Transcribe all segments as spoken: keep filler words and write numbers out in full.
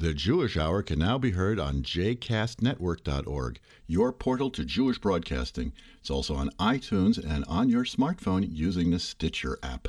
The Jewish Hour can now be heard on j cast network dot org, your portal to Jewish broadcasting. It's also on iTunes and on your smartphone using the Stitcher app.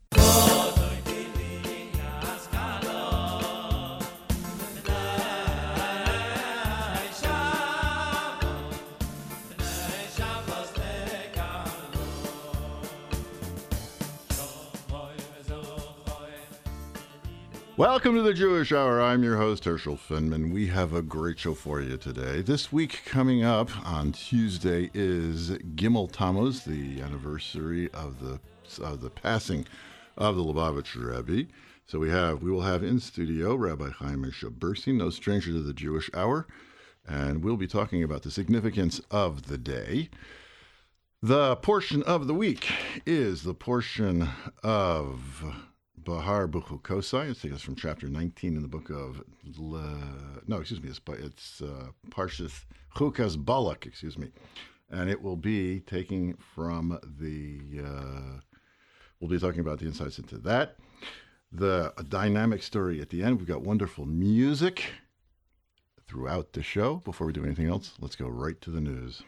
Welcome to the Jewish Hour. I'm your host, Herschel Finman. We have a great show for you today. This week coming up on Tuesday is Gimel Tammuz, the anniversary of the of the passing of the Lubavitcher Rebbe. So we have we will have in studio Rabbi Chaim Moshe Berstein, no stranger to the Jewish Hour, and we'll be talking about the significance of the day. The portion of the week is the portion of Bahar B'Chukosai. It's taken us from chapter nineteen in the book of, Le, no, excuse me, it's, it's uh, Parshas Chukas Balak, excuse me. And it will be taking from the, uh, we'll be talking about the insights into that. The dynamic story at the end. We've got wonderful music throughout the show. Before we do anything else, let's go right to the news.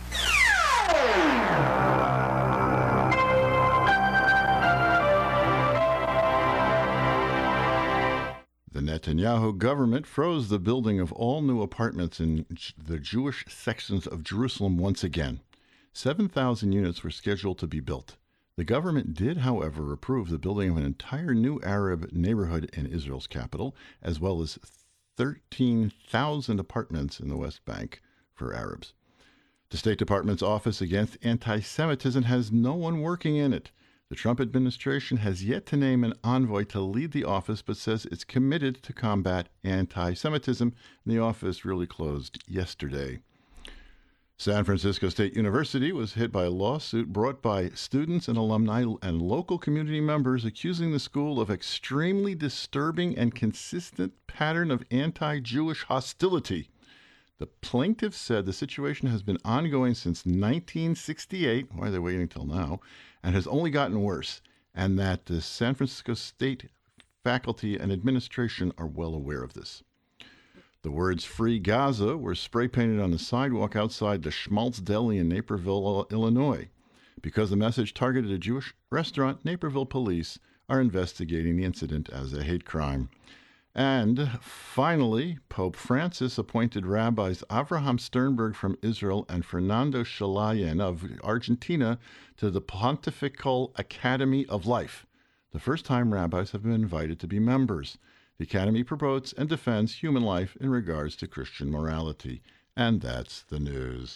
The Netanyahu government froze the building of all new apartments in the Jewish sections of Jerusalem once again. seven thousand units were scheduled to be built. The government did, however, approve the building of an entire new Arab neighborhood in Israel's capital, as well as thirteen thousand apartments in the West Bank for Arabs. The State Department's Office Against Anti-Semitism has no one working in it. The Trump administration has yet to name an envoy to lead the office, but says it's committed to combat anti-Semitism, and the office really closed yesterday. San Francisco State University was hit by a lawsuit brought by students and alumni and local community members accusing the school of extremely disturbing and consistent pattern of anti-Jewish hostility. The plaintiff said the situation has been ongoing since nineteen sixty-eight, why are they waiting until now, and has only gotten worse, and that the San Francisco State faculty and administration are well aware of this. The words "Free Gaza" were spray-painted on the sidewalk outside the Schmaltz Deli in Naperville, Illinois. Because the message targeted a Jewish restaurant, Naperville police are investigating the incident as a hate crime. And finally, Pope Francis appointed rabbis Avraham Sternberg from Israel and Fernando Chalayan of Argentina to the Pontifical Academy of Life. The first time rabbis have been invited to be members. The Academy promotes and defends human life in regards to Christian morality. And that's the news.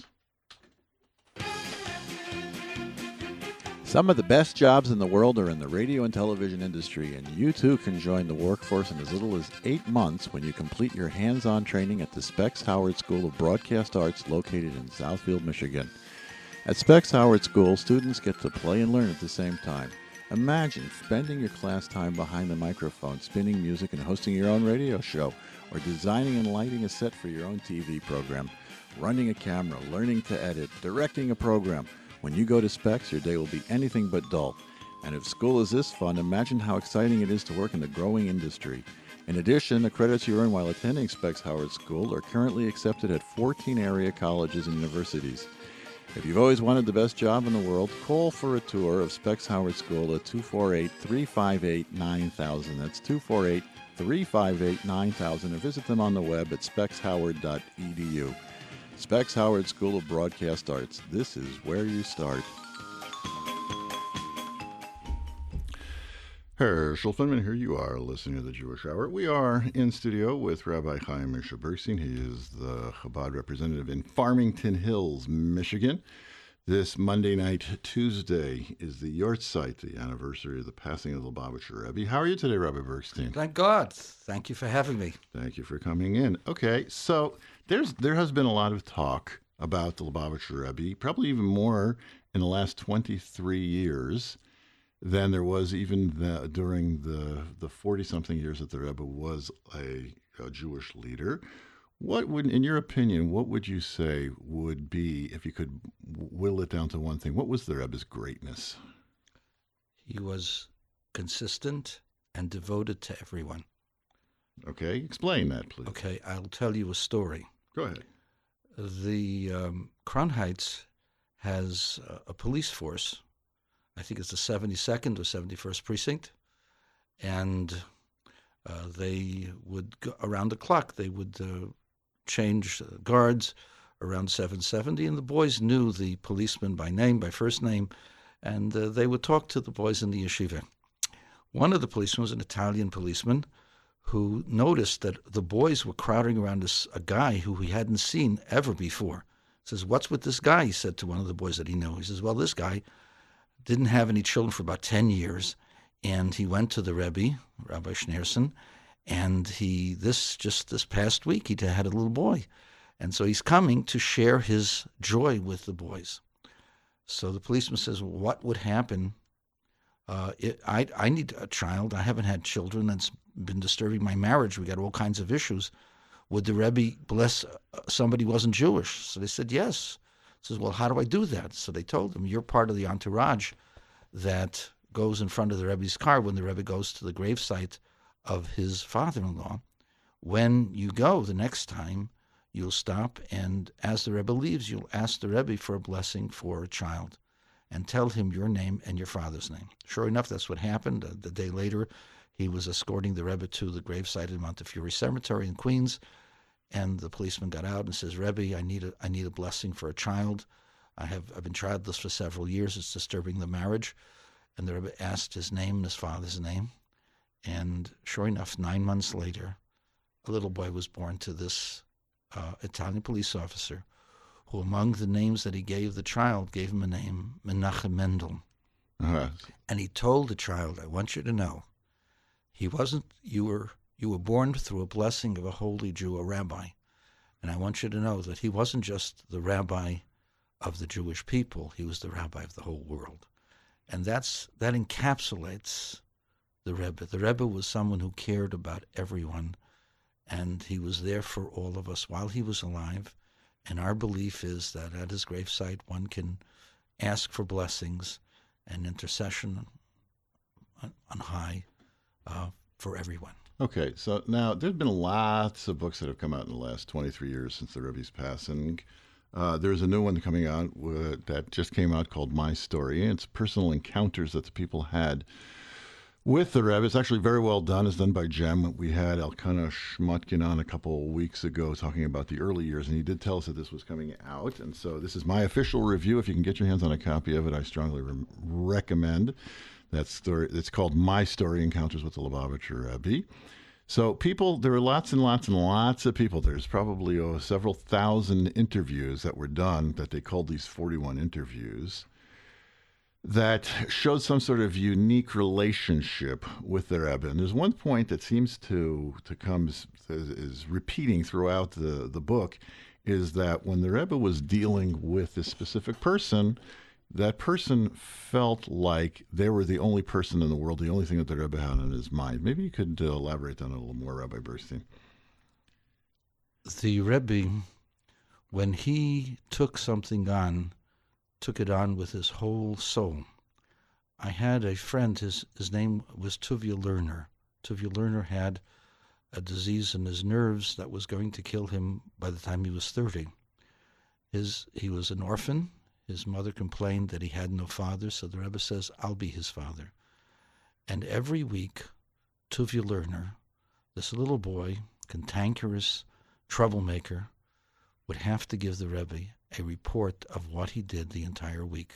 Some of the best jobs in the world are in the radio and television industry, and you too can join the workforce in as little as eight months when you complete your hands-on training at the Specs Howard School of Broadcast Arts located in Southfield, Michigan. At Specs Howard School, students get to play and learn at the same time. Imagine spending your class time behind the microphone, spinning music and hosting your own radio show, or designing and lighting a set for your own T V program, running a camera, learning to edit, directing a program. When you go to Specs, your day will be anything but dull. And if school is this fun, imagine how exciting it is to work in the growing industry. In addition, the credits you earn while attending Specs Howard School are currently accepted at fourteen area colleges and universities. If you've always wanted the best job in the world, call for a tour of Specs Howard School at two four eight, three five eight, nine thousand. That's two four eight, three five eight, nine thousand, or visit them on the web at specs howard dot e d u. Specs Howard School of Broadcast Arts. This is where you start. Herschel Finman, here you are listening to the Jewish Hour. We are in studio with Rabbi Chaim Moshe Berstein. He is the Chabad representative in Farmington Hills, Michigan. This Monday night, Tuesday, is the Yortzeit, the anniversary of the passing of the Lubavitcher Rebbe. How are you today, Rabbi Berstein? Thank God. Thank you for having me. Thank you for coming in. Okay, so there's there has been a lot of talk about the Lubavitcher Rebbe, probably even more in the last twenty-three years than there was even the, during the the forty-something years that the Rebbe was a, a Jewish leader. What would, in your opinion, what would you say would be, if you could whittle it down to one thing, what was the Rebbe's greatness? He was consistent and devoted to everyone. Okay, explain that, please. Okay, I'll tell you a story. Go ahead. The um, Crown Heights has uh, a police force. I think it's the seventy-second or seventy-first precinct, and uh, they would go around the clock. They would uh, change uh, guards around seven seventy, and the boys knew the policeman by name, by first name, and uh, they would talk to the boys in the yeshiva. One of the policemen was an Italian policeman who noticed that the boys were crowding around this, a guy who he hadn't seen ever before. He says, "What's with this guy?" he said to one of the boys that he knew. He says, "Well, this guy didn't have any children for about ten years, and he went to the Rebbe, Rabbi Schneerson, and he, this just this past week, he had a little boy. And so he's coming to share his joy with the boys." So the policeman says, "Well, what would happen? Uh, it, I, I need a child. I haven't had children. That's been disturbing my marriage. We got all kinds of issues. Would the Rebbe bless somebody who wasn't Jewish?" So they said, "Yes." He says, "Well, how do I do that?" So they told him, "You're part of the entourage that goes in front of the Rebbe's car when the Rebbe goes to the gravesite of his father-in-law. When you go the next time, you'll stop, and as the Rebbe leaves, you'll ask the Rebbe for a blessing for a child and tell him your name and your father's name." Sure enough, that's what happened. Uh, the day later, he was escorting the Rebbe to the gravesite in Montefiore Cemetery in Queens, and the policeman got out and says, "Rebbe, I need a, I need a blessing for a child. I have, I've been childless for several years. It's disturbing the marriage." And the Rebbe asked his name and his father's name, and sure enough, nine months later, a little boy was born to this uh, Italian police officer, who among the names that he gave the child, gave him a name, Menachem Mendel. Uh-huh. And he told the child, "I want you to know, he wasn't, you were you were born through a blessing of a holy Jew, a rabbi. And I want you to know that he wasn't just the rabbi of the Jewish people, he was the rabbi of the whole world." And that's that encapsulates the Rebbe. The Rebbe was someone who cared about everyone, and he was there for all of us while he was alive. And our belief is that at his gravesite, one can ask for blessings and intercession on, on high uh, for everyone. Okay, so now there's been lots of books that have come out in the last twenty-three years since the Rebbe's passing. Uh, there's a new one coming out uh, that just came out called My Story. It's personal encounters that the people had with the Rebbe. It's actually very well done. It's done by Jem. We had Elkanah Shmutkin on a couple of weeks ago talking about the early years, and he did tell us that this was coming out. And so this is my official review. If you can get your hands on a copy of it, I strongly re- recommend that story. It's called My Story, Encounters with the Lubavitcher Rebbe. So people, there are lots and lots and lots of people. There's probably oh, several thousand interviews that were done that they called these forty-one interviews that showed some sort of unique relationship with the Rebbe. And there's one point that seems to to come is, is repeating throughout the, the book, is that when the Rebbe was dealing with this specific person, that person felt like they were the only person in the world, the only thing that the Rebbe had on his mind. Maybe you could uh, elaborate on it a little more, Rabbi Burstein. The Rebbe, when he took something on, took it on with his whole soul. I had a friend, his, his name was Tuvia Lerner. Tuvia Lerner had a disease in his nerves that was going to kill him by the time he was thirty. His, he was an orphan. His mother complained that he had no father, so the Rebbe says, "I'll be his father." And every week, Tuvia Lerner, this little boy, cantankerous troublemaker, would have to give the Rebbe a report of what he did the entire week.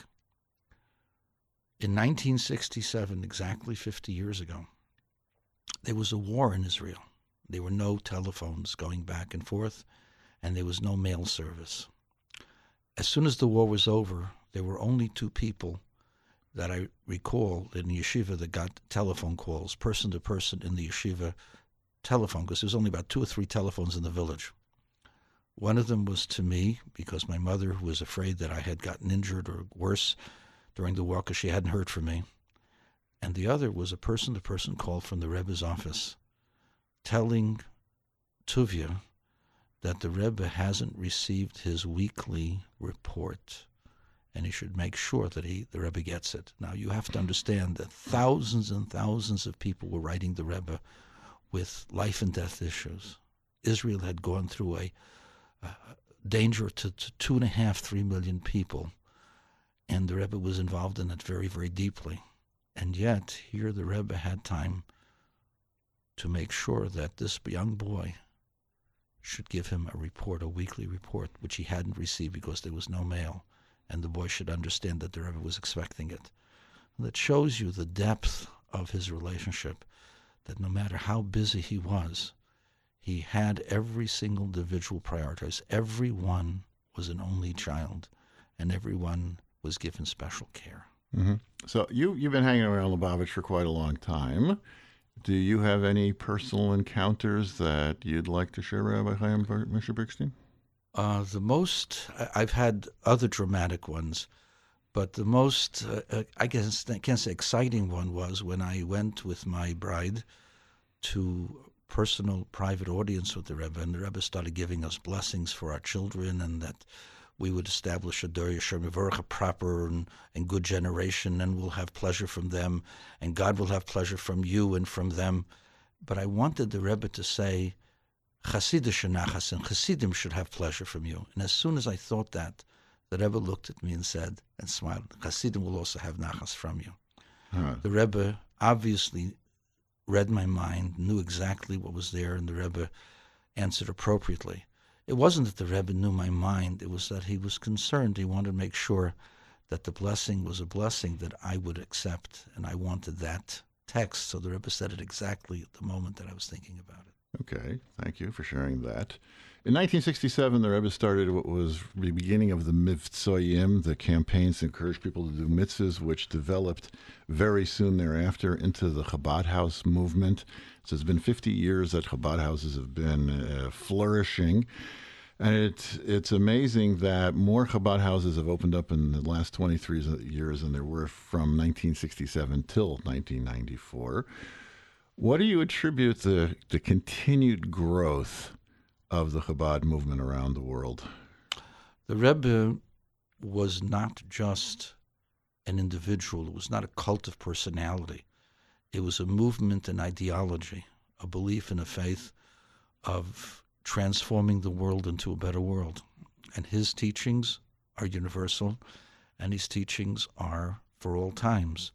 In nineteen sixty-seven, exactly fifty years ago, there was a war in Israel. There were no telephones going back and forth, and there was no mail service. As soon as the war was over, there were only two people that I recall in the yeshiva that got telephone calls, person to person in the yeshiva telephone, because there was only about two or three telephones in the village. One of them was to me, because my mother was afraid that I had gotten injured or worse during the war because she hadn't heard from me. And the other was a person-to-person call from the Rebbe's office telling Tuvia that the Rebbe hasn't received his weekly report, and he should make sure that he, the Rebbe gets it. Now, you have to understand that thousands and thousands of people were writing the Rebbe with life and death issues. Israel had gone through a uh, danger to, to two and a half, three million people, and the Rebbe was involved in it very, very deeply. And yet, here the Rebbe had time to make sure that this young boy should give him a report, a weekly report, which he hadn't received because there was no mail, and the boy should understand that the Rebbe was expecting it. That shows you the depth of his relationship, that no matter how busy he was, he had every single individual prioritized. Everyone was an only child, and everyone was given special care. Mm-hmm. So you, you've been hanging around Lubavitch for quite a long time. Do you have any personal encounters that you'd like to share, Rabbi Chaim Moshe Bergstein? Uh, the most, I've had other dramatic ones, but the most, uh, I guess I can't say exciting one was when I went with my bride to personal private audience with the Rebbe, and the Rebbe started giving us blessings for our children, and that we would establish a Dor Yasher Mevorach, a proper and, and good generation, and we'll have pleasure from them, and God will have pleasure from you and from them. But I wanted the Rebbe to say, Chassidish nachas, and Chassidim should have pleasure from you. And as soon as I thought that, the Rebbe looked at me and said, and smiled, Chassidim will also have nachas from you. Huh. The Rebbe obviously read my mind, knew exactly what was there, and the Rebbe answered appropriately. It wasn't that the Rebbe knew my mind, it was that he was concerned. He wanted to make sure that the blessing was a blessing that I would accept, and I wanted that text. So the Rebbe said it exactly at the moment that I was thinking about it. Okay, thank you for sharing that. In nineteen sixty-seven, the Rebbe started what was the beginning of the Mivtzoyim, the campaigns to encourage people to do mitzvahs, which developed very soon thereafter into the Chabad House movement. So it's been fifty years that Chabad houses have been uh, flourishing. And it's, it's amazing that more Chabad houses have opened up in the last twenty-three years than there were from nineteen sixty-seven till nineteen ninety-four. What do you attribute the, the continued growth of the Chabad movement around the world? The Rebbe was not just an individual. It was not a cult of personality. It was a movement and ideology, a belief and a faith of transforming the world into a better world. And his teachings are universal, and his teachings are for all times.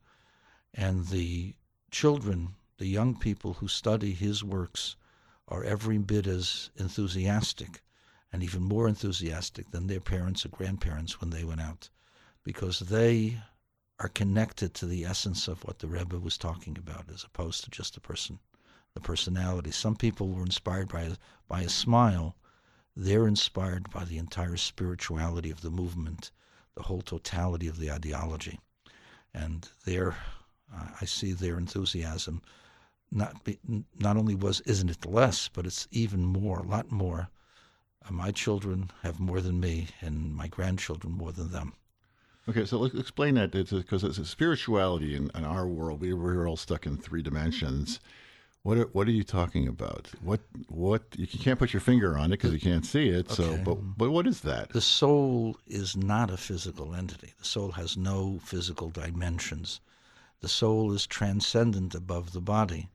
And the children, the young people who study his works, are every bit as enthusiastic and even more enthusiastic than their parents or grandparents when they went out, because they are connected to the essence of what the Rebbe was talking about, as opposed to just the person, the personality. Some people were inspired by a, by a smile. They're inspired by the entire spirituality of the movement, the whole totality of the ideology. And their, uh, I see their enthusiasm. Not be, not only was isn't it less, but it's even more, a lot more. Uh, my children have more than me, and my grandchildren more than them. Okay, so let's explain that, because it's, it's a spirituality in, in our world. We, we're all stuck in three dimensions. What are, what are you talking about? What what you can't put your finger on it because you can't see it. So, okay. but but what is that? The soul is not a physical entity. The soul has no physical dimensions. The soul is transcendent above the body.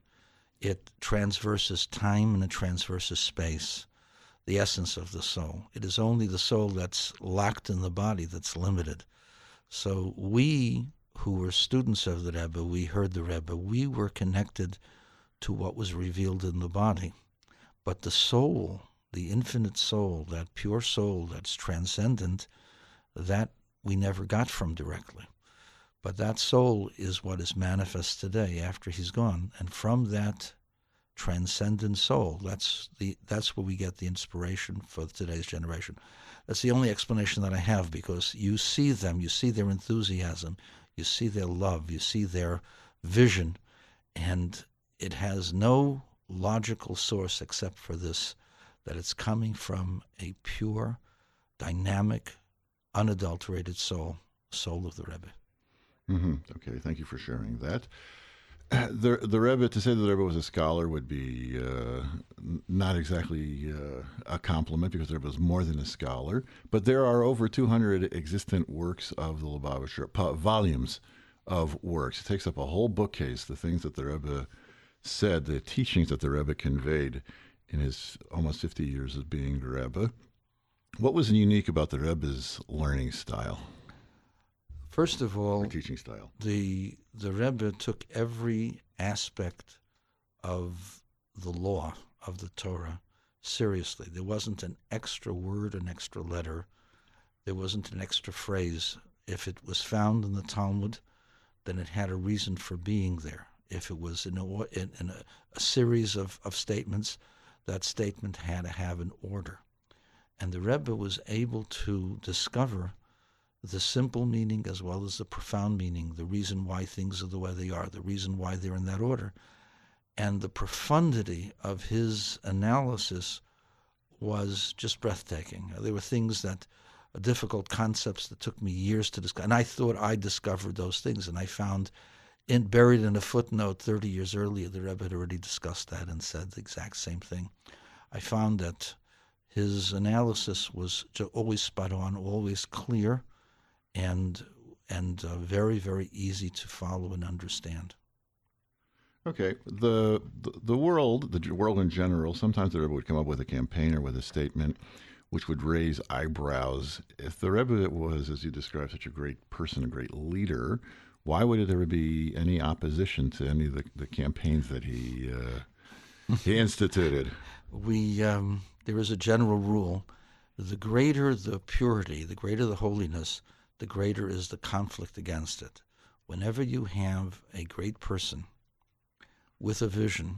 It transverses time and it transverses space, the essence of the soul. It is only the soul that's locked in the body that's limited. So we, who were students of the Rebbe, we heard the Rebbe, we were connected to what was revealed in the body. But the soul, the infinite soul, that pure soul that's transcendent, that we never got from directly. But that soul is what is manifest today after he's gone. And from that transcendent soul, that's the that's where we get the inspiration for today's generation. That's the only explanation that I have, because you see them, you see their enthusiasm, you see their love, you see their vision, and it has no logical source except for this, that it's coming from a pure, dynamic, unadulterated soul, soul of the Rebbe. Mm-hmm. Okay, thank you for sharing that. The the Rebbe, to say that the Rebbe was a scholar would be uh, not exactly uh, a compliment, because the Rebbe was more than a scholar. But there are over two hundred existent works of the Lubavitcher, volumes of works. It takes up a whole bookcase, the things that the Rebbe said, the teachings that the Rebbe conveyed in his almost fifty years of being the Rebbe. What was unique about the Rebbe's learning style? First of all, or teaching style. The the Rebbe took every aspect of the law of the Torah seriously. There wasn't an extra word, an extra letter. There wasn't an extra phrase. If it was found in the Talmud, then it had a reason for being there. If it was in a, in, in a, a series of, of statements, that statement had to have an order. And the Rebbe was able to discover the simple meaning as well as the profound meaning, the reason why things are the way they are, the reason why they're in that order. And the profundity of his analysis was just breathtaking. There were things that, uh, difficult concepts that took me years to discover. And I thought I discovered those things, and I found in, buried in a footnote thirty years earlier, the Rebbe had already discussed that and said the exact same thing. I found that his analysis was always spot on, always clear, and and uh, very, very easy to follow and understand. Okay, the, the the world, the world in general, sometimes the Rebbe would come up with a campaign or with a statement which would raise eyebrows. If the Rebbe was, as you described, such a great person, a great leader, why would there be any opposition to any of the, the campaigns that he uh, he instituted? We um, there is a general rule: the greater the purity, the greater the holiness, the greater is the conflict against it. Whenever you have a great person with a vision,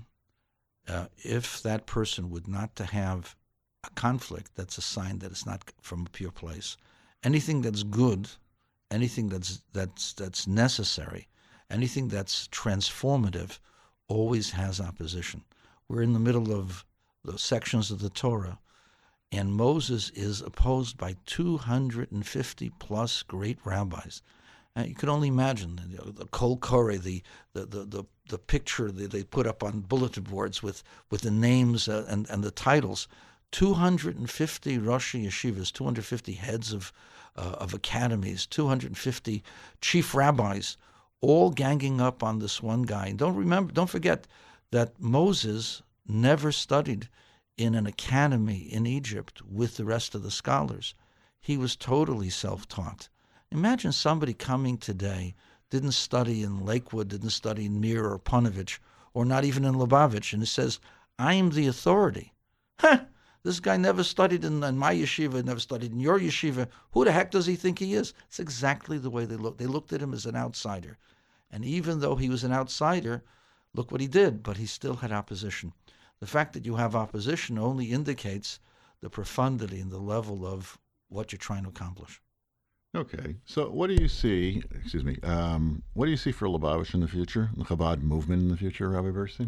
uh, if that person would not to have a conflict, that's a sign that it's not from a pure place. Anything that's good, anything that's that's that's necessary, anything that's transformative, always has opposition. We're in the middle of the sections of the Torah, and Moses is opposed by two hundred fifty plus great rabbis. Uh, you can only imagine the, the Kol Koreh, the the, the, the the picture that they put up on bulletin boards with, with the names uh, and, and the titles. two hundred fifty Rosh Yeshivas, two hundred fifty heads of uh, of academies, two hundred fifty chief rabbis, all ganging up on this one guy. And don't remember, don't forget that Moses never studied in an academy in Egypt with the rest of the scholars. He was totally self-taught. Imagine somebody coming today, didn't study in Lakewood, didn't study in Mir or Punovich, or not even in Lubavitch, and it says, I am the authority. Huh! This guy never studied in, in my yeshiva, never studied in your yeshiva. Who the heck does he think he is? It's exactly the way they looked. They looked at him as an outsider. And even though he was an outsider, look what he did, but he still had opposition. The fact that you have opposition only indicates the profundity and the level of what you're trying to accomplish. Okay, so what do you see, excuse me, um, what do you see for Lubavitch in the future, the Chabad movement in the future, Rabbi Bergstein?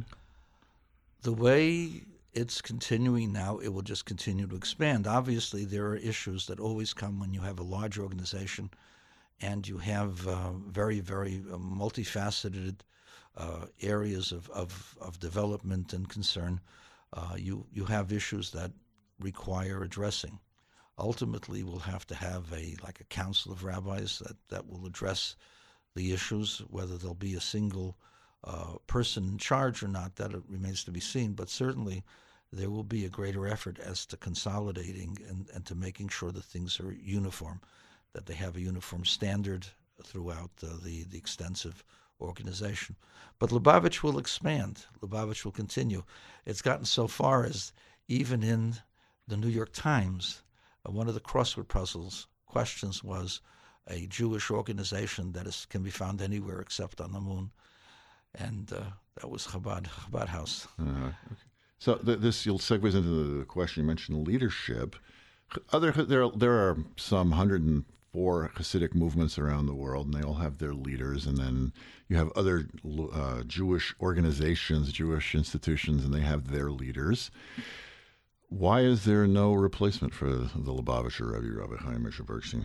The way it's continuing now, it will just continue to expand. Obviously, there are issues that always come when you have a large organization and you have uh, very, very uh, multifaceted uh, areas of, of, of development and concern. Uh, you, you have issues that require addressing. Ultimately, we'll have to have a like a council of rabbis that, that will address the issues. Whether there'll be a single uh, person in charge or not, that remains to be seen. But certainly, there will be a greater effort as to consolidating and, and to making sure that things are uniform, that they have a uniform standard throughout uh, the, the extensive organization. But Lubavitch will expand. Lubavitch will continue. It's gotten so far as even in the New York Times, one of the crossword puzzles questions was a Jewish organization that is, can be found anywhere except on the moon. And uh, that was Chabad, Chabad House. Uh, okay. So th- this you'll segues into the question you mentioned, leadership. Other there there are some one hundred four Hasidic movements around the world, and they all have their leaders. And then you have other uh, Jewish organizations, Jewish institutions, and they have their leaders. Why is there no replacement for the Lubavitcher Rebbe, Rabbi Chaim Moshe Bergstein?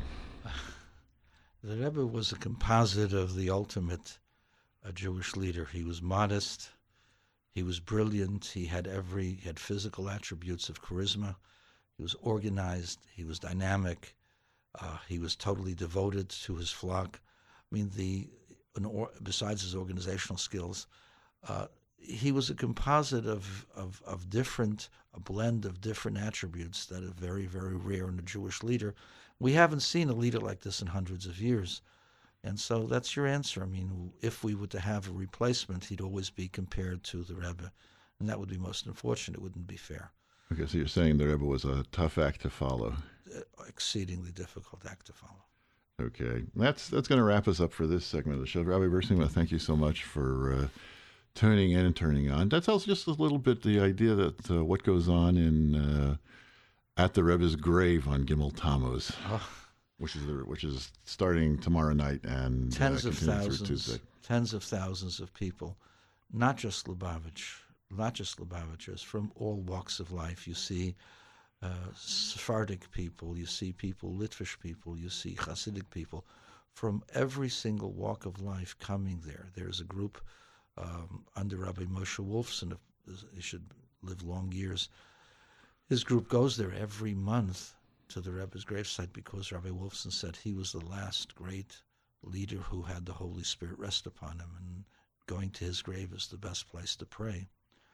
The Rebbe was a composite of the ultimate uh, Jewish leader. He was modest, he was brilliant, he had every he had physical attributes of charisma, he was organized, he was dynamic, uh, he was totally devoted to his flock. I mean, the an or, besides his organizational skills, uh, he was a composite of, of, of different, a blend of different attributes that are very, very rare in a Jewish leader. We haven't seen a leader like this in hundreds of years. And so that's your answer. I mean, if we were to have a replacement, he'd always be compared to the Rebbe, and that would be most unfortunate. It wouldn't be fair. Okay, so you're saying the Rebbe was a tough act to follow. Uh, exceedingly difficult act to follow. Okay, that's that's going to wrap us up for this segment of the show. Rabbi Bernstein, well, thank you so much for uh, tuning in and turning on. That tells just a little bit the idea that uh, what goes on in uh, at the Rebbe's grave on Gimel Tammuz, Oh, which is the, which is starting tomorrow night and tens uh, of continuing through thousands, Tuesday. tens of thousands of people, not just Lubavitch, not just Lubavitchers, from all walks of life. You see uh, Sephardic people, you see people, Litvish people, you see Hasidic people, from every single walk of life coming there. There's a group um, under Rabbi Moshe Wolfson, he should live long years. His group goes there every month to the Rebbe's gravesite because Rabbi Wolfson said he was the last great leader who had the Holy Spirit rest upon him, and going to his grave is the best place to pray.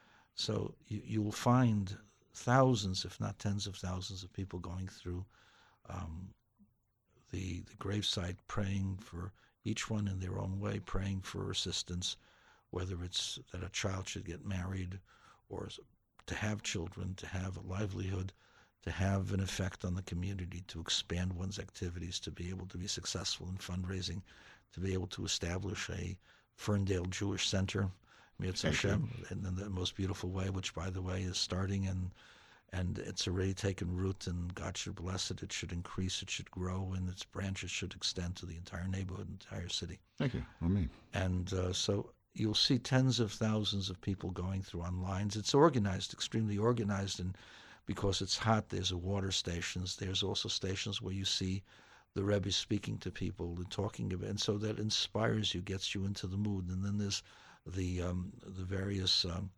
So you, you will find thousands, if not tens of thousands of people going through um, the, the gravesite, praying for each one in their own way, praying for assistance, whether it's that a child should get married or to have children, to have a livelihood, to have an effect on the community, to expand one's activities, to be able to be successful in fundraising, to be able to establish a Ferndale Jewish Center, Mirz Hashem, in the most beautiful way, which, by the way, is starting and and it's already taken root, and God should bless it. It should increase, it should grow, and its branches should extend to the entire neighborhood, entire city. Thank you. Amen. And uh, so you'll see tens of thousands of people going through on lines. It's organized, extremely organized, and because it's hot, there's a water stations. There's also stations where you see the Rebbe speaking to people and talking about, and so that inspires you, gets you into the mood. And then there's the um, the various um,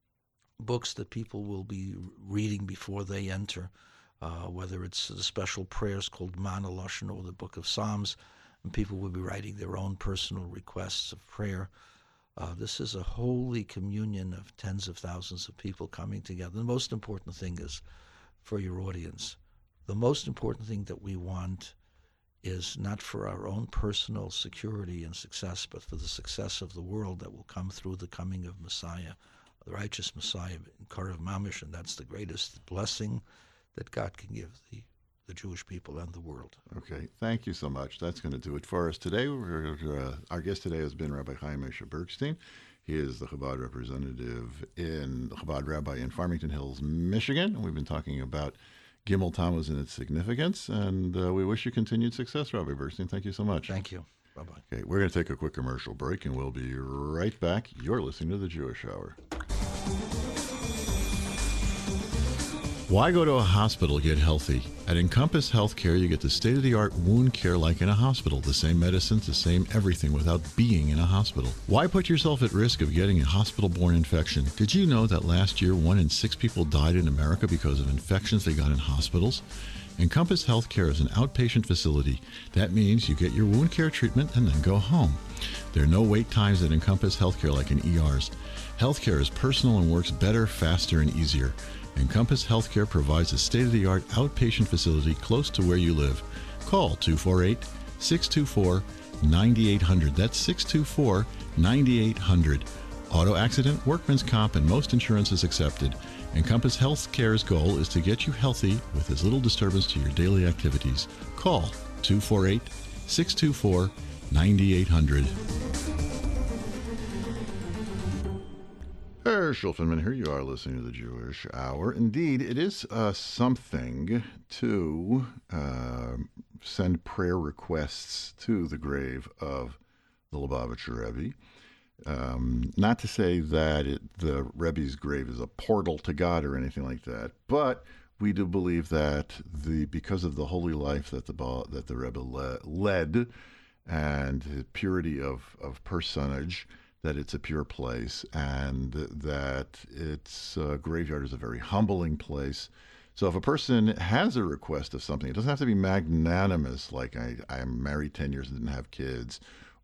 books that people will be reading before they enter, uh, whether it's the special prayers called Mana Lashon or the Book of Psalms, and people will be writing their own personal requests of prayer. Uh, this is a holy communion of tens of thousands of people coming together. The most important thing is for your audience. The most important thing that we want is not for our own personal security and success, but for the success of the world that will come through the coming of Messiah, the righteous Messiah, Karev Mamish, and that's the greatest blessing that God can give the, the Jewish people and the world. Okay, thank you so much. That's going to do it for us today. We're, uh, our guest today has been Rabbi Chaim Moshe Bergstein. He is the Chabad representative in the Chabad Rabbi in Farmington Hills, Michigan. And we've been talking about Gimel Tammuz and its significance, and uh, we wish you continued success, Rabbi Bergstein. Thank you so much. Thank you. Bye-bye. Okay, we're going to take a quick commercial break, and we'll be right back. You're listening to The Jewish Hour. Why go to a hospital to get healthy? At Encompass Healthcare, you get the state-of-the-art wound care like in a hospital. The same medicines, the same everything without being in a hospital. Why put yourself at risk of getting a hospital-borne infection? Did you know that last year, one in six people died in America because of infections they got in hospitals? Encompass Healthcare is an outpatient facility. That means you get your wound care treatment and then go home. There are no wait times at Encompass Healthcare like in E Rs. Healthcare is personal and works better, faster, and easier. Encompass Healthcare provides a state-of-the-art outpatient facility close to where you live. Call two four eight, six two four, nine eight zero zero. That's six two four, nine eight zero zero. Auto accident, workman's comp, and most insurance is accepted. Encompass Healthcare's goal is to get you healthy with as little disturbance to your daily activities. Call two four eight, six two four, nine eight zero zero. Herr Schulfenman, here you are listening to the Jewish Hour. Indeed, it is uh, something to uh, send prayer requests to the grave of the Lubavitcher Rebbe. Um, not to say that it, the Rebbe's grave is a portal to God or anything like that, but we do believe that the because of the holy life that the that the Rebbe le, led and the purity of, of personage, that it's a pure place, and that its uh, graveyard is a very humbling place. So if a person has a request of something, it doesn't have to be magnanimous, like I, I'm married ten years and didn't have kids,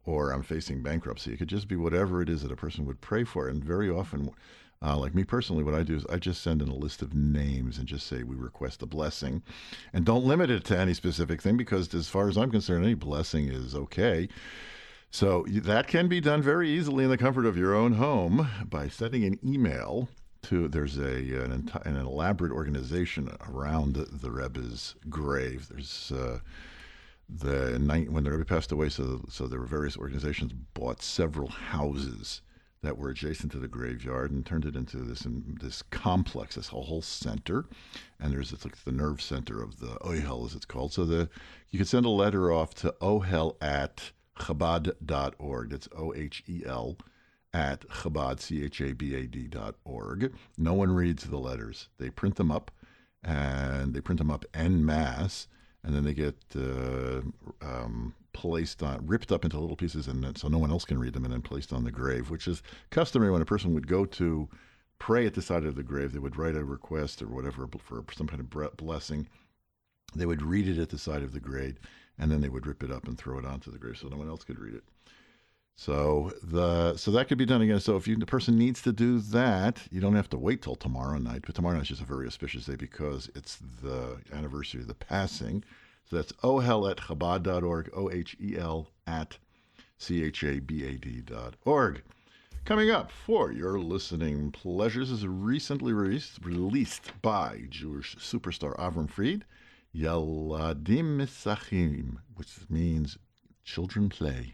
or I'm facing bankruptcy. It could just be whatever it is that a person would pray for. And very often, uh, like me personally, what I do is I just send in a list of names and just say we request a blessing. And don't limit it to any specific thing, because as far as I'm concerned, any blessing is okay. So that can be done very easily in the comfort of your own home by sending an email to, there's a an, enti- an elaborate organization around the, the Rebbe's grave. There's uh, the night when the Rebbe passed away, so so there were various organizations bought several houses that were adjacent to the graveyard and turned it into this in, this complex, this whole, whole center. And there's it's like the nerve center of the Ohel, as it's called. So the you could send a letter off to ohel at chabad dot org. It's O H E L at Chabad, C H A B A D dot org. No one reads the letters. They print them up, and they print them up en masse, and then they get uh, um, placed on, ripped up into little pieces, and then, so no one else can read them, and then placed on the grave, which is customary when a person would go to pray at the side of the grave. They would write a request or whatever for some kind of blessing. They would read it at the side of the grave, and then they would rip it up and throw it onto the grave so no one else could read it. So the so that could be done again. So if you, the person needs to do that, you don't have to wait till tomorrow night. But tomorrow night is just a very auspicious day because it's the anniversary of the passing. So that's ohel at chabad dot org, O H E L at C H A B A D dot org. Coming up for your listening pleasures is recently released, released by Jewish superstar Avram Fried, Yeladim Misachim, which means children play.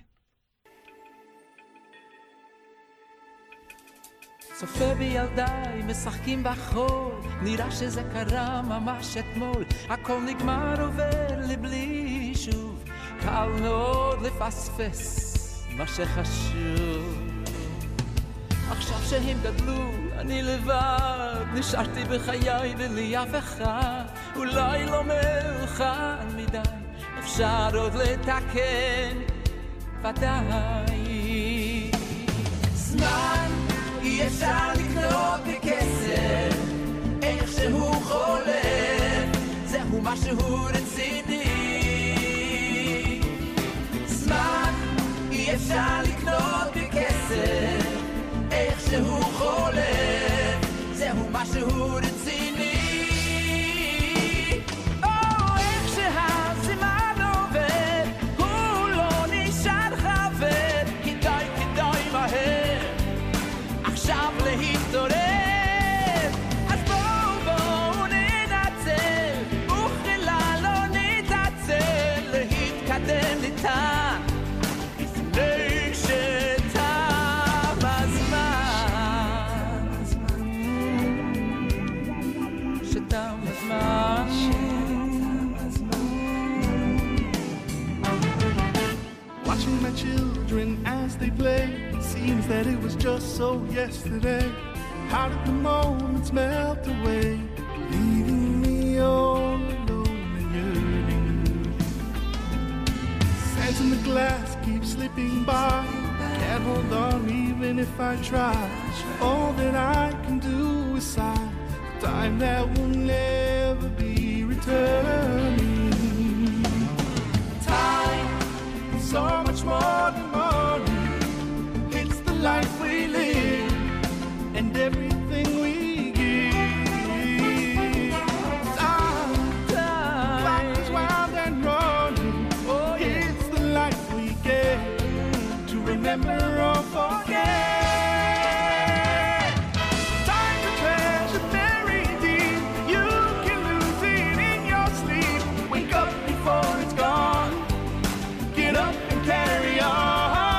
צופה בילדיי משחקים בחול, נראה שזה קרה ממש אתמול, הכל נגמר עובר לבלי שוב, קל מאוד לפספס מה שחשוב. עכשיו שהם גדלו, אני לבד, נשארתי בחיי ולי אף אחד, אולי לא מאוחר מדי, אפשר עוד לתקן, ודאי. זמן אי אפשר לקנות בכסף, איך שהוא חולף, זהו משהו רציני. זמן אי אפשר לקנות בכסף, איך שהוא חולף, זהו משהו רציני. או איך שהזמן עובר, הוא לא נשאר חבר, כדאי כדאי מהר עכשיו להתעורר, אז בואו בואו ננצל, וכלל לא נתעצל, להתקדם ניתן, לפני שתם הזמן, שתם הזמן. Watching my children as they play, seems that it was just so yesterday. How did the moments melt away, leaving me all alone and yearning? Sands in the glass keep slipping by, can't hold on even if I try. All that I can do is sigh, time that will never be returning. Time is so much more than money, life we live and everything we give. Time, time, life is wild and running. Oh, it's the life we get to remember or forget. Time to treasure very deep. You can lose it in your sleep. Wake up before it's gone. Get up and carry on.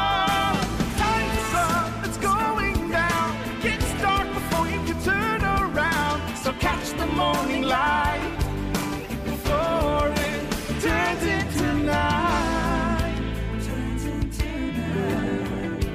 Morning light before it turns into night, turns into night.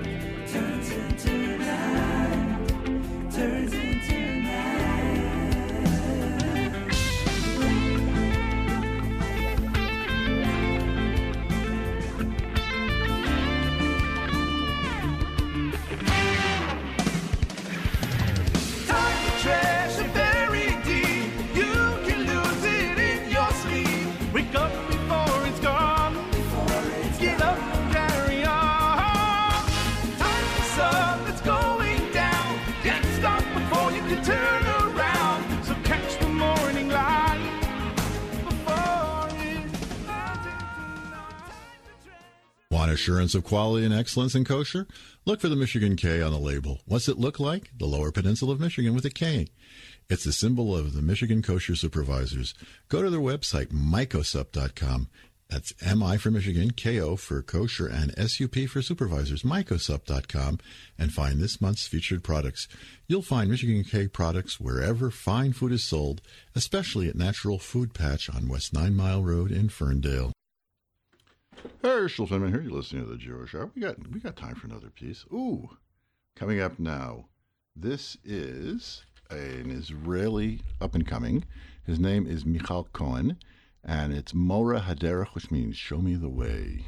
Want assurance of quality and excellence in kosher? Look for the Michigan K on the label. What's it look like? The Lower Peninsula of Michigan with a K. It's the symbol of the Michigan Kosher Supervisors. Go to their website, mycosup dot com. That's M I for Michigan, K O for kosher, and S U P for supervisors, mycosup dot com, and find this month's featured products. You'll find Michigan K products wherever fine food is sold, especially at Natural Food Patch on West Nine Mile Road in Ferndale. Herschel Finman here. You're listening to the Jewish Hour. We got we got time for another piece. Ooh, coming up now. This is an Israeli up and coming. His name is Michal Cohen, and it's Mora Haderech, which means show me the way.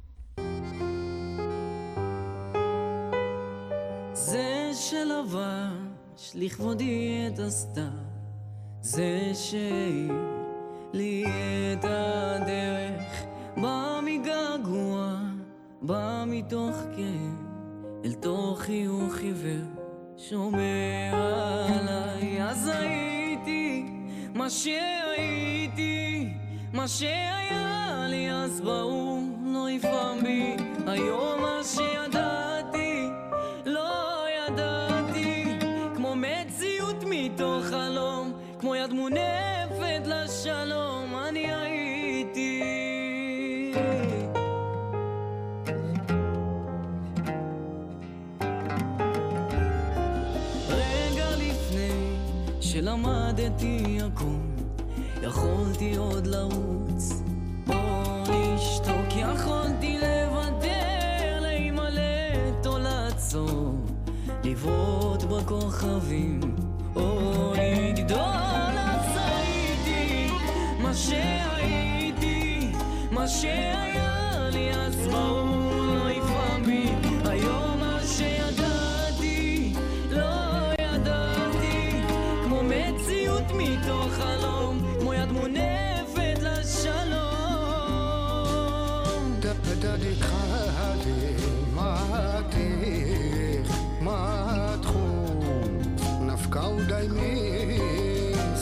זה שלבש לכבודי את הסתר, זה שהאיר לי את הדרך, בא מגעגוע, בא מתוך כאב, אל תוך חיוך עיוור, שומר עליי. אז הייתי מה שהייתי, מה שהיה לי אז ברור, לא יפעם בי היום מה שידעתי, לא ידעתי, כמו מציאות מתוך חלום, כמו יד מונפת לשלום, אני הייתי. רגע לפני שלמדתי הכל, יכולתי עוד לרוץ או לשתוק, יכולתי לוותר, להימלט או לעצור, לבעוט בכוכבים או לגדול. אז הייתי מה שהייתי, מה שהיה לי אז ברור, לא יפעם בי היום מה שידעתי, לא ידעתי, כמו מציאות מתוך חלום, כמו יד מונפת לשלום. דדק חדי מעתיך מתחום נפקאו דיימיס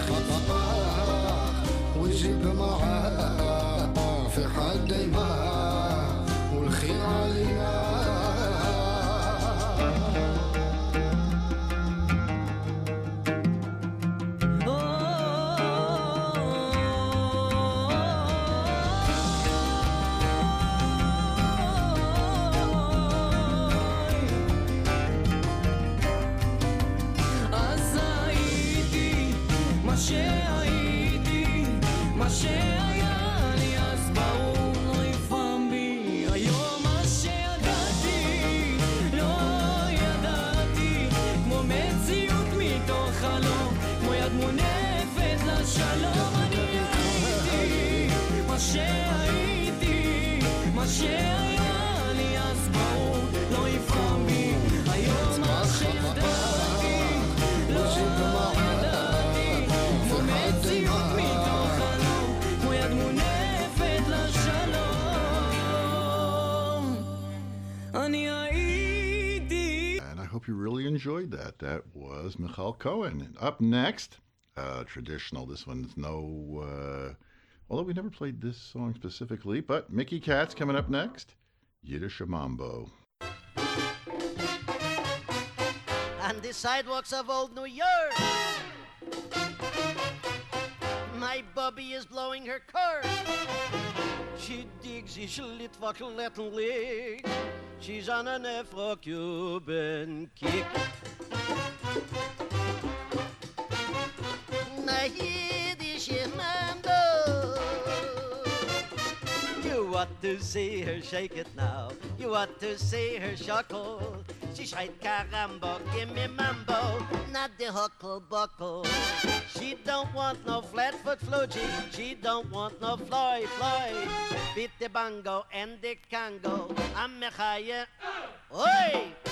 פחפח וג'יב מעאה في حد ما والخير علينا. אז הייתי מה שהייתי, מה שהיה לי אז ברור, לא יפעם בי היום מה שידעתי, לא ידעתי, כמו מציאות מתוך חלום, כמו יד מונפת לשלום. אני הייתי מה שהייתי, מה שהיה לי אז ברור, לא יפעם בי היום מה שידעתי, לא ידעתי, כמו מציאות מתוך חלום, כמו יד מונפת לשלום. אני הייתי. And I hope you really enjoyed that. That was Michal Cohen. And up next, uh, traditional. This one's no, uh, although we never played this song specifically, but Mickey Katz coming up next. Yiddish Mambo. On the sidewalks of old New York, my Bubby is blowing her cork. She digs his little leg. She's on an Afro-Cuban kick. My Yiddish Mambo, you ought to see her shake it now. You ought to see her shuckle. She schreit carambo, give me mambo, not the huckle buckle. She don't want no flatfoot flugie, she don't want no fly fly. Beat the bongo and the Congo, I'm mechaya. Oi!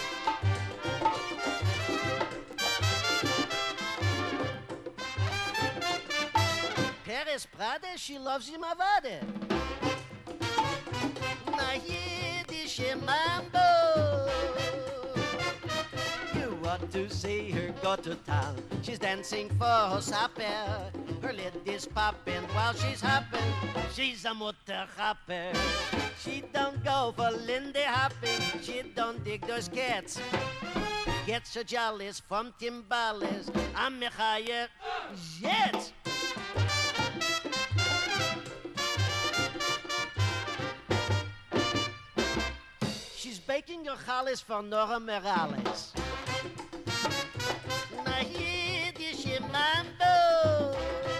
Paris Prade, she loves him avade. Na Yiddish mambo, you ought want to see her go to town. She's dancing for her supper. Her lid is popping while she's hopping. She's a mutter hopper. She don't go for Lindy hopping. She don't dig those cats. Gets her jollies from Timbales. I'm Michael Jets. She's baking her challis for Nora Morales. Na Yiddish mambo.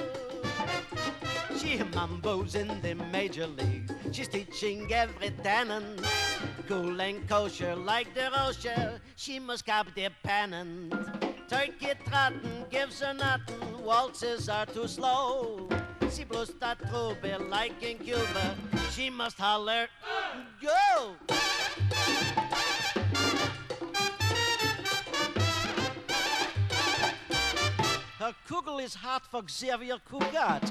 She mambos in the major league. She's teaching every tannin. Cool and kosher like the Rocher. She must cop the pennant. Turkey trotting gives her nothing. Waltzes are too slow. She blows that trouble like in Cuba. She must holler, go! Her kugel is hot for Xavier Cugat.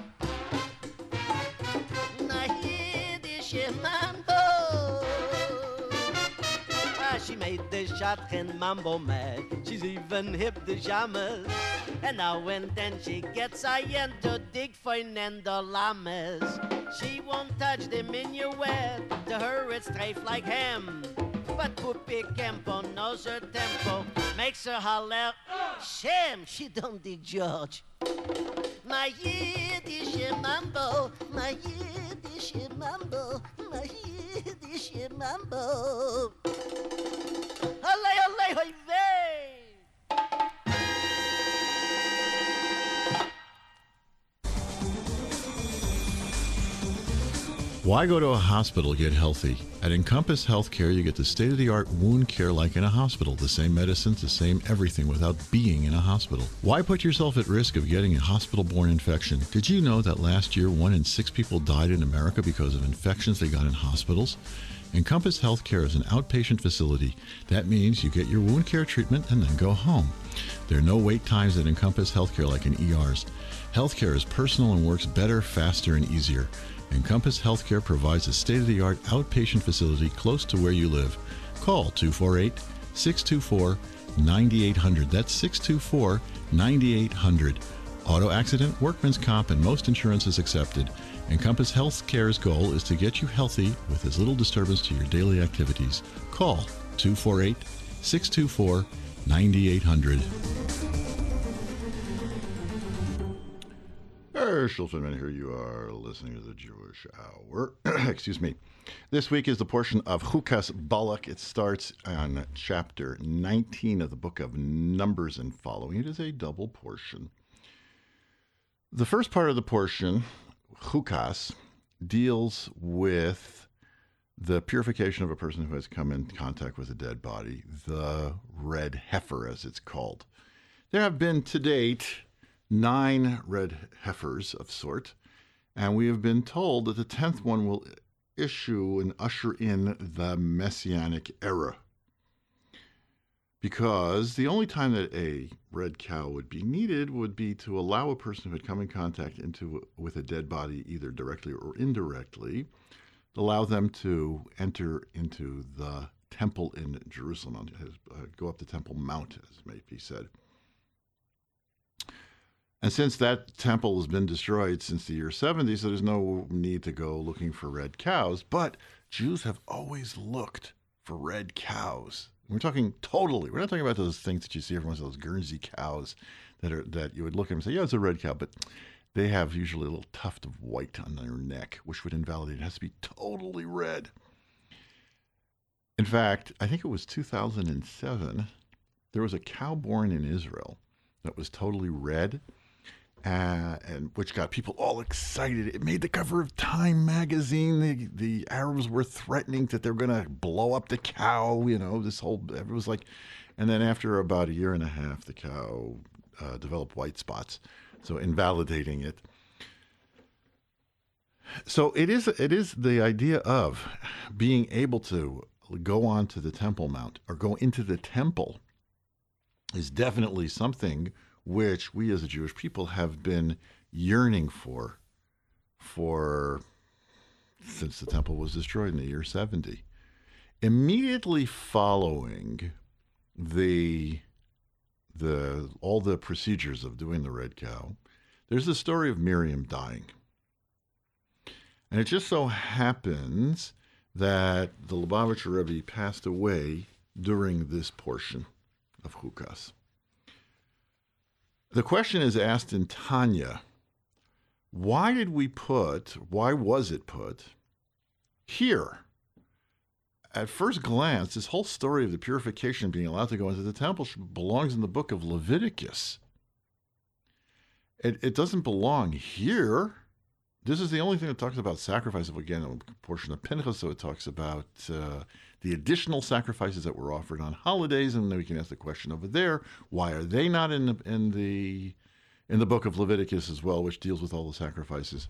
Na Yiddish mambo. Ah, she made the shotgun mambo mad. She's even hip the jammers. And now and then she gets a yen to dig Fernando Lamas. She won't touch the minuet. To her it's strafe like ham. But Puppy Campo knows her tempo. Makes her holler, shame, she don't dig George. My Yiddish mambo, my Yiddish mambo, my Yiddish mambo. Olé, olé, oi, vey! Why go to a hospital to get healthy? At Encompass Healthcare, you get the state-of-the-art wound care like in a hospital. The same medicines, the same everything without being in a hospital. Why put yourself at risk of getting a hospital-borne infection? Did you know that last year, one in six people died in America because of infections they got in hospitals? Encompass Healthcare is an outpatient facility. That means you get your wound care treatment and then go home. There are no wait times at Encompass Healthcare like in E Rs. Healthcare is personal and works better, faster, and easier. Encompass Healthcare provides a state-of-the-art outpatient facility close to where you live. Call two four eight, six two four, nine eight hundred. That's six two four, nine eight hundred. Auto accident, workman's comp, and most insurance is accepted. Encompass Healthcare's goal is to get you healthy with as little disturbance to your daily activities. Call two four eight, six two four, nine eight hundred. Herschel Finman here. You are listening to the Jewish Hour. Excuse me. This week is the portion of Chukas Balak. It starts on chapter nineteen of the book of Numbers and following. It is a double portion. The first part of the portion, Chukas, deals with the purification of a person who has come in contact with a dead body, the red heifer, as it's called. There have been to date nine red heifers of sort, and we have been told that the tenth one will issue and usher in the Messianic era. Because the only time that a red cow would be needed would be to allow a person who had come in contact into with a dead body, either directly or indirectly, allow them to enter into the temple in Jerusalem, uh, go up the Temple Mount, as may be said. And since that temple has been destroyed since the year seventy, so there's no need to go looking for red cows. But Jews have always looked for red cows. We're talking totally. We're not talking about those things that you see every once in a while, those Guernsey cows that are that you would look at and say, yeah, it's a red cow. But they have usually a little tuft of white on their neck, which would invalidate. It has to be totally red. In fact, I think it was two thousand seven, there was a cow born in Israel that was totally red. Uh, and which got people all excited. It made the cover of Time magazine. The, the Arabs were threatening that they're going to blow up the cow. You know, this whole, it was like, and then after about a year and a half, the cow uh, developed white spots, so invalidating it. So it is, it is the idea of being able to go onto the Temple Mount or go into the temple is definitely something which we as a Jewish people have been yearning for, for since the temple was destroyed in the year seventy. Immediately following the the all the procedures of doing the red cow, there's the story of Miriam dying. And it just so happens that the Lubavitcher Rebbe passed away during this portion of Chukas. The question is asked in Tanya, why did we put, why was it put here? At first glance, this whole story of the purification being allowed to go into the temple belongs in the book of Leviticus. It, it doesn't belong here. This is the only thing that talks about sacrifice. Again, a portion of Pinchas, so it talks about uh, the additional sacrifices that were offered on holidays, and then we can ask the question over there: why are they not in the in the in the book of Leviticus as well, which deals with all the sacrifices?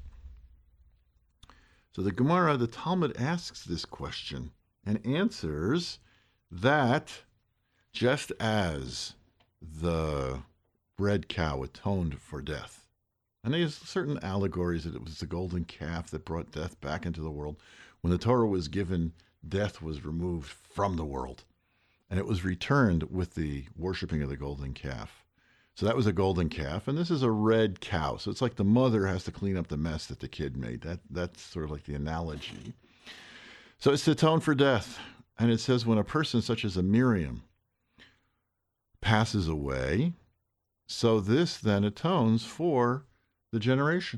So the Gemara, the Talmud, asks this question and answers that just as the red cow atoned for death, and there's certain allegories that it was the golden calf that brought death back into the world. When the Torah was given, death was removed from the world, and it was returned with the worshiping of the golden calf. So that was a golden calf, and this is a red cow. So it's like the mother has to clean up the mess that the kid made. That That's sort of like the analogy. So it's to atone for death. And it says when a person such as a Miriam passes away, so this then atones for the generation.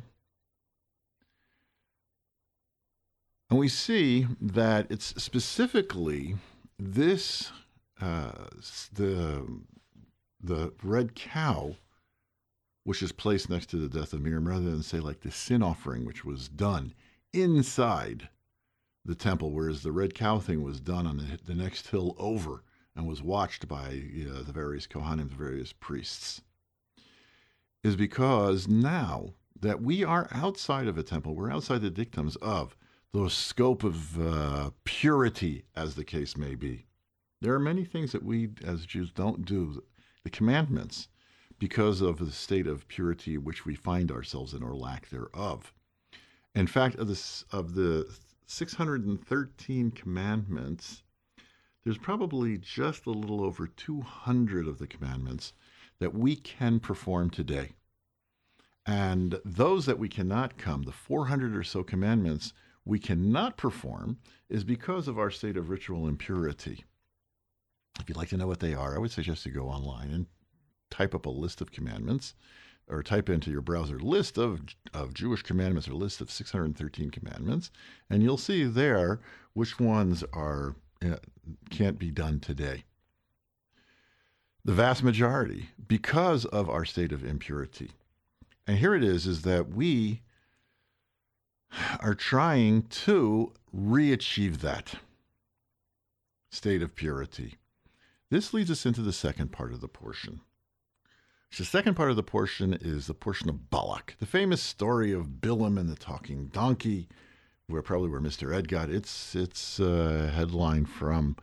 And we see that it's specifically this, uh, the, the red cow, which is placed next to the death of Miriam, rather than say like the sin offering, which was done inside the temple, whereas the red cow thing was done on the, the next hill over and was watched by uh, the various Kohanim, the various priests, is because now that we are outside of a temple, we're outside the dictums of the scope of uh, purity, as the case may be. There are many things that we as Jews don't do, the commandments, because of the state of purity which we find ourselves in or lack thereof. In fact, of the, of the six hundred thirteen commandments, there's probably just a little over two hundred of the commandments that we can perform today. And those that we cannot come, the four hundred or so commandments we cannot perform, is because of our state of ritual impurity. If you'd like to know what they are, I would suggest you go online and type up a list of commandments, or type into your browser list of, of Jewish commandments, or list of six hundred thirteen commandments, and you'll see there which ones are uh, can't be done today. The vast majority, because of our state of impurity. And here it is, is that we are trying to re-achieve that state of purity. This leads us into the second part of the portion. The second part of the portion is the portion of Balak, the famous story of Bilam and the talking donkey, where probably where Mister Ed got its its uh, headline from.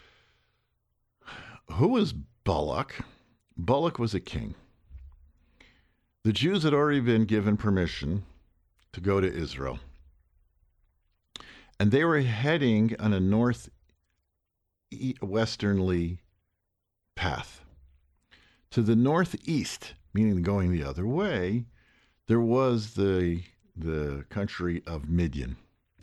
Who was Balak? Balak was a king. The Jews had already been given permission to go to Israel, and they were heading on a northwesternly path. To the northeast, meaning going the other way, there was the, the country of Midian.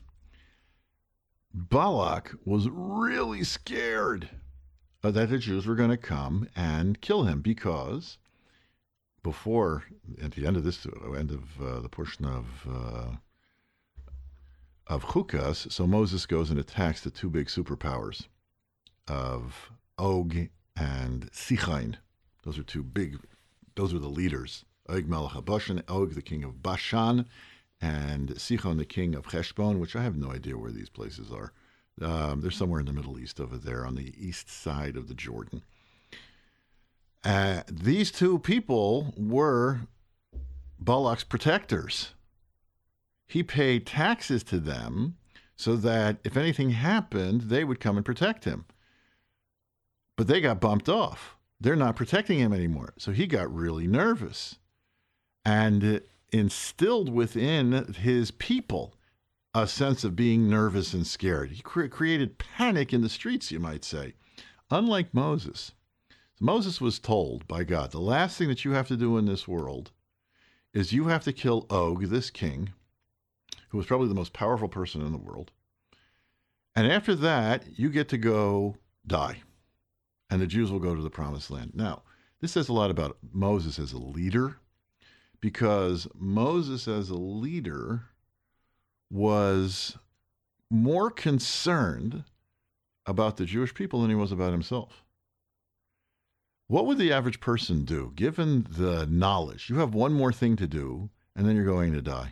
Balak was really scared that the Jews were going to come and kill him, because before, at the end of this, end of uh, the portion of uh, of Chukas, so Moses goes and attacks the two big superpowers of Og and Sichain. Those are two big, those are the leaders. Og Melech HaBashan, Og the king of Bashan, and Sichon the king of Heshbon, which I have no idea where these places are. Um, they're somewhere in the Middle East over there on the east side of the Jordan. Uh, these two people were Balak's protectors. He paid taxes to them so that if anything happened, they would come and protect him. But they got bumped off. They're not protecting him anymore. So he got really nervous and instilled within his people a sense of being nervous and scared. He cre- created panic in the streets, you might say, unlike Moses. Moses was told by God, the last thing that you have to do in this world is you have to kill Og, this king, who was probably the most powerful person in the world. And after that, you get to go die. And the Jews will go to the promised land. Now, this says a lot about Moses as a leader, because Moses as a leader was more concerned about the Jewish people than he was about himself. What would the average person do, given the knowledge? You have one more thing to do, and then you're going to die.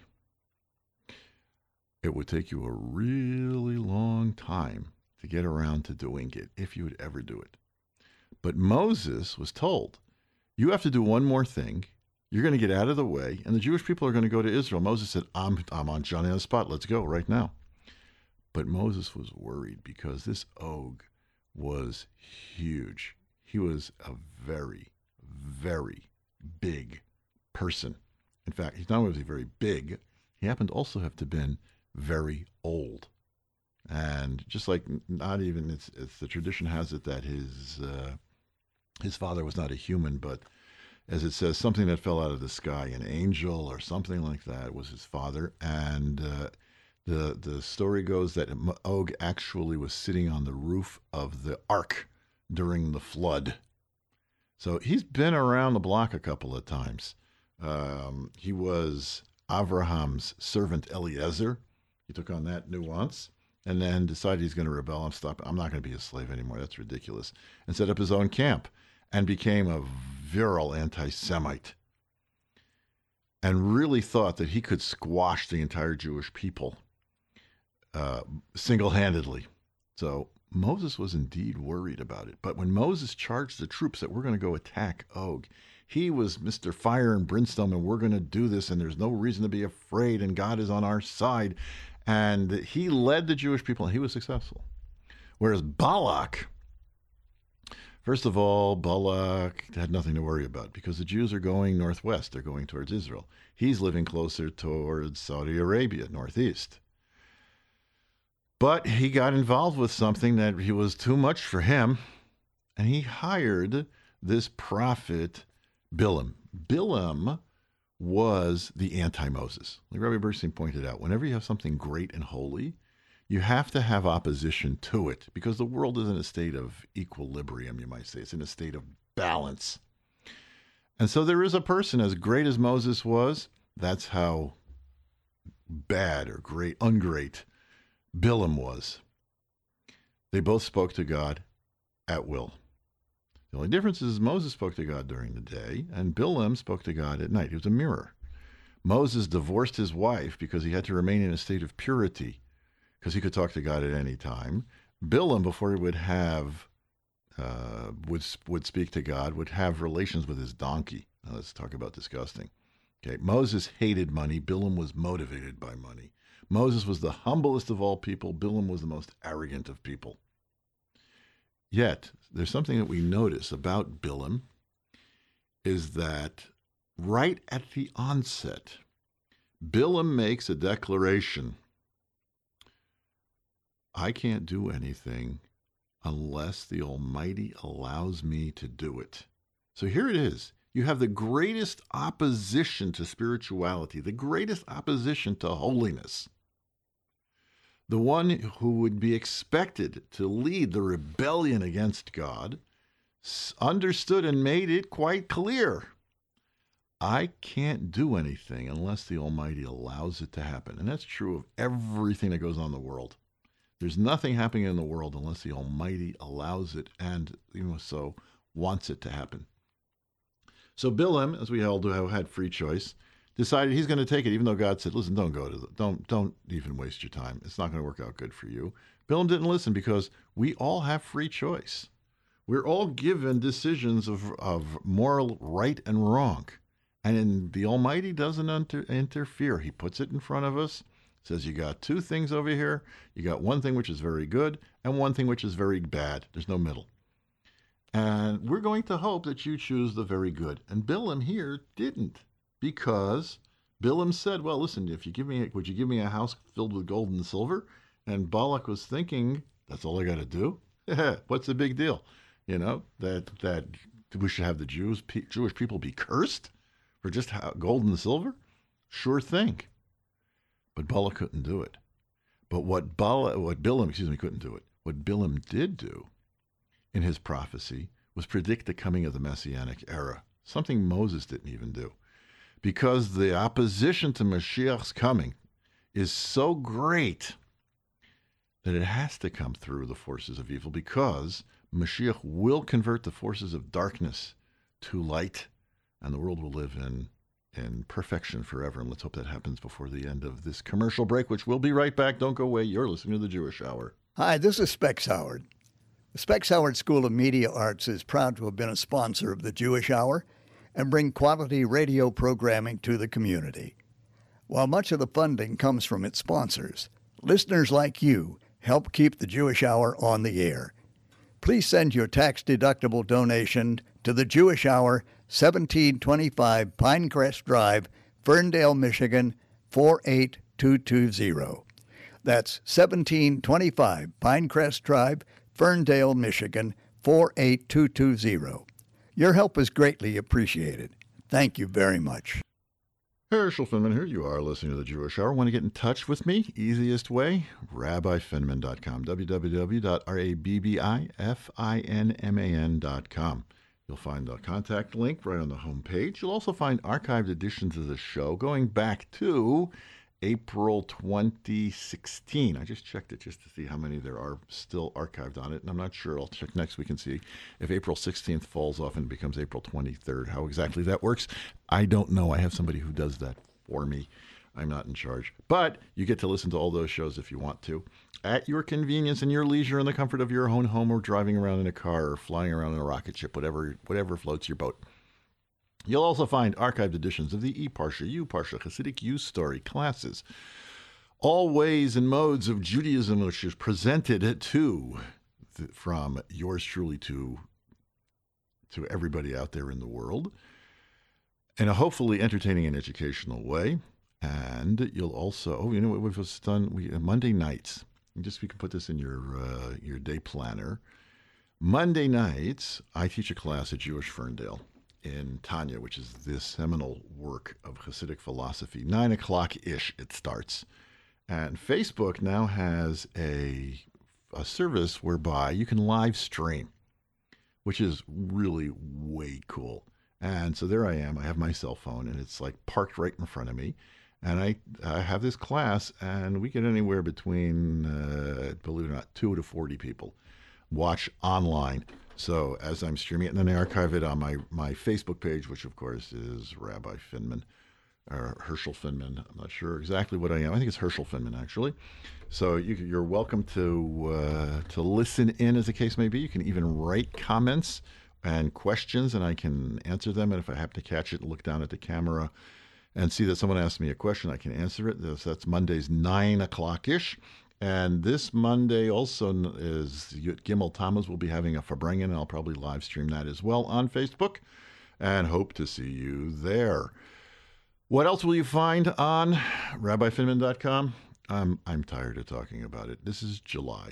It would take you a really long time to get around to doing it, if you would ever do it. But Moses was told, you have to do one more thing. You're going to get out of the way, and the Jewish people are going to go to Israel. Moses said, I'm, I'm on Johnny on the spot. Let's go right now. But Moses was worried because this Og was huge. He was a very, very big person. In fact, he's not only was he very big, he happened to also have to have been very old. And just like not even, it's, it's the tradition has it that his uh, his father was not a human, but as it says, something that fell out of the sky, an angel or something like that was his father. And uh, the the story goes that Og actually was sitting on the roof of the ark during the flood. So he's been around the block a couple of times. Um, he was Abraham's servant Eliezer. He took on that nuance and then decided he's going to rebel and stop. I'm not going to be a slave anymore. That's ridiculous. And set up his own camp and became a virile anti-Semite and really thought that he could squash the entire Jewish people uh, single-handedly. So Moses was indeed worried about it. But when Moses charged the troops that we're going to go attack Og, he was Mister Fire and Brimstone, and we're going to do this, and there's no reason to be afraid, and God is on our side. And he led the Jewish people, and he was successful. Whereas Balak, first of all, Balak had nothing to worry about because the Jews are going northwest. They're going towards Israel. He's living closer towards Saudi Arabia, northeast. But he got involved with something that he was too much for him, and he hired this prophet Bilam. Bilam was the anti-Moses. Like Rabbi Bernstein pointed out, whenever you have something great and holy, you have to have opposition to it because the world is in a state of equilibrium, you might say. It's in a state of balance. And so there is a person as great as Moses was, that's how bad or great, ungreat Bilam was. They both spoke to God at will. The only difference is Moses spoke to God during the day, and Bilam spoke to God at night. He was a mirror. Moses divorced his wife because he had to remain in a state of purity, because he could talk to God at any time. Bilam, before he would have uh, would would speak to God, would have relations with his donkey. Now, let's talk about disgusting. Okay, Moses hated money. Bilam was motivated by money. Moses was the humblest of all people. Bilam was the most arrogant of people. Yet, there's something that we notice about Bilam is that right at the onset, Bilam makes a declaration. I can't do anything unless the Almighty allows me to do it. So here it is. You have the greatest opposition to spirituality, the greatest opposition to holiness. The one who would be expected to lead the rebellion against God understood and made it quite clear. I can't do anything unless the Almighty allows it to happen. And that's true of everything that goes on in the world. There's nothing happening in the world unless the Almighty allows it and, you know, so wants it to happen. So Bilam, as we all do, have had free choice, decided he's going to take it, even though God said, listen, don't go to the, don't, don't even waste your time. It's not going to work out good for you. Bilam didn't listen because we all have free choice. We're all given decisions of, of moral right and wrong. And the Almighty doesn't inter- interfere. He puts it in front of us, says you got two things over here. You got one thing which is very good and one thing which is very bad. There's no middle. And we're going to hope that you choose the very good. And Bilam here didn't. Because Bilam said, well, listen, if you give me, would you give me a house filled with gold and silver? And Balak was thinking, that's all I got to do? What's the big deal? You know, that that we should have the Jews, pe- Jewish people be cursed for just how, gold and silver? Sure thing. But Bala couldn't do it. But what Bala, what Bilam, excuse me, couldn't do it. What Bilam did do in his prophecy was predict the coming of the Messianic era, something Moses didn't even do. Because the opposition to Mashiach's coming is so great that it has to come through the forces of evil, because Mashiach will convert the forces of darkness to light, and the world will live in, in perfection forever. And let's hope that happens before the end of this commercial break, which we'll be right back. Don't go away. You're listening to the Jewish Hour. Hi, this is Specs Howard. The Specs Howard School of Media Arts is proud to have been a sponsor of the Jewish Hour and bring quality radio programming to the community. While much of the funding comes from its sponsors, listeners like you help keep the Jewish Hour on the air. Please send your tax-deductible donation to the Jewish Hour, seventeen twenty-five Pinecrest Drive, Ferndale, Michigan, four eight two two zero. That's seventeen twenty-five Pinecrest Drive, Ferndale, Michigan, four eight two two zero. Your help is greatly appreciated. Thank you very much. Herschel Finman here. You are listening to the Jewish Hour. Want to get in touch with me? Easiest way, rabbi finman dot com, w w w dot rabbi finman dot com. You'll find a contact link right on the home page. You'll also find archived editions of the show going back to April twenty sixteen. I just checked it just to see how many there are still archived on it, and I'm not sure. I'll check next week and see if April sixteenth falls off and becomes April twenty-third. How exactly that works, I don't know. I have somebody who does that for me. I'm not in charge. But you get to listen to all those shows if you want to, at your convenience and your leisure, in the comfort of your own home, or driving around in a car, or flying around in a rocket ship, whatever whatever floats your boat. You'll also find archived editions of the E-Parsha, U-Parsha, Hasidic U-Story classes, all ways and modes of Judaism, which is presented to, from yours truly to, to everybody out there in the world, in a hopefully entertaining and educational way. And you'll also, oh, you know what we've just done? We, Monday nights, just we can put this in your uh, your day planner. Monday nights, I teach a class at Jewish Ferndale in Tanya, which is this seminal work of Hasidic philosophy. Nine o'clock-ish it starts. And Facebook now has a, a service whereby you can live stream, which is really way cool. And so there I am. I have my cell phone, and it's like parked right in front of me. And I, I have this class, and we get anywhere between, uh, believe it or not, two to forty people watch online. So as I'm streaming it, and then I archive it on my, my Facebook page, which of course is Rabbi Finman, or Herschel Finman. I'm not sure exactly what I am. I think it's Herschel Finman, actually. So you, you're welcome to uh, to listen in, as the case may be. You can even write comments and questions, and I can answer them. And if I happen to catch it and look down at the camera and see that someone asked me a question, I can answer it. That's, that's Mondays, nine o'clock-ish. And this Monday also is Gimel Tammuz. We'll be having a Farbrengen, and I'll probably live stream that as well on Facebook, and hope to see you there. What else will you find on rabbi finman dot com? Um, I'm tired of talking about it. This is July.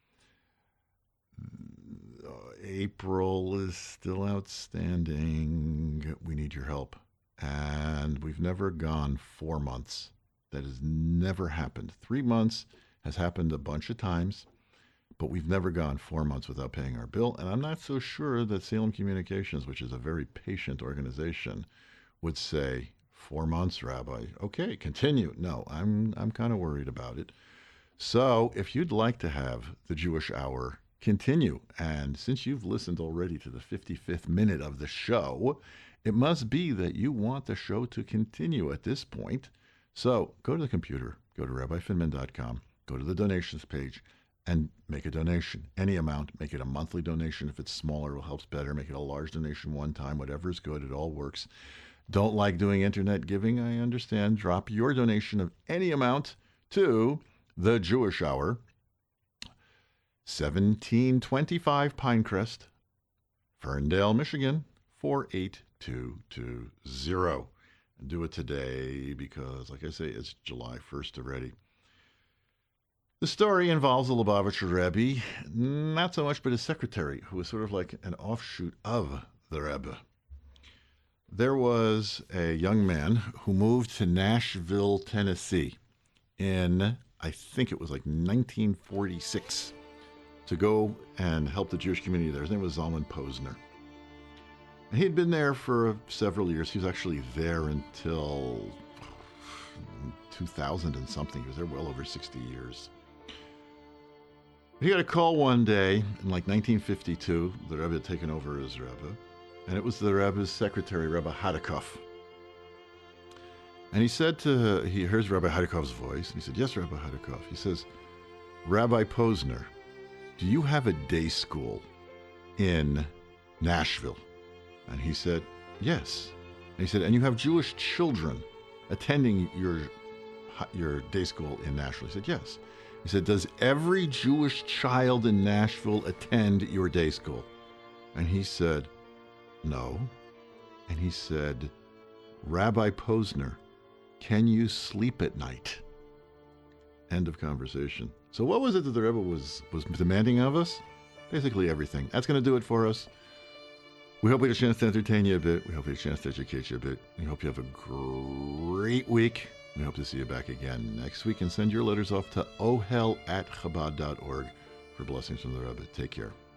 April is still outstanding. We need your help. And we've never gone four months. That has never happened. Three months has happened a bunch of times, but we've never gone four months without paying our bill. And I'm not so sure that Salem Communications, which is a very patient organization, would say, four months, Rabbi. Okay, continue. No, I'm I'm kind of worried about it. So if you'd like to have the Jewish Hour continue, and since you've listened already to the fifty-fifth minute of the show, it must be that you want the show to continue at this point. So go to the computer, go to rabbi finman dot com, go to the donations page, and make a donation. Any amount. Make it a monthly donation. If it's smaller, it helps better. Make it a large donation one time. Whatever's good, it all works. Don't like doing internet giving? I understand. Drop your donation of any amount to the Jewish Hour, seventeen twenty-five Pinecrest, Ferndale, Michigan, four eight two two zero. And do it today because, like I say, it's July first already. The story involves the Lubavitcher Rebbe, not so much, but his secretary, who was sort of like an offshoot of the Rebbe. There was a young man who moved to Nashville, Tennessee in, I think it was like nineteen forty-six, to go and help the Jewish community there. His name was Zalman Posner. And he'd been there for several years. He was actually there until two thousand and something. He was there well over sixty years. He got a call one day in like nineteen fifty-two. The Rebbe had taken over as Rebbe. And it was the Rebbe's secretary, Rebbe Hadikoff. And he said to, he hears Rabbi Hadikov's voice, and he said, yes, Rabbi Hadikoff. He says, Rabbi Posner, do you have a day school in Nashville? And he said, yes. And he said, and you have Jewish children attending your, your day school in Nashville? He said, yes. He said, does every Jewish child in Nashville attend your day school? And he said, no. And he said, Rabbi Posner, can you sleep at night? End of conversation. So what was it that the Rebbe was, was demanding of us? Basically everything. That's going to do it for us. We hope we had a chance to entertain you a bit. We hope we had a chance to educate you a bit. We hope you have a great week. We hope to see you back again next week, and send your letters off to ohel at chabad dot org for blessings from the Rebbe. Take care.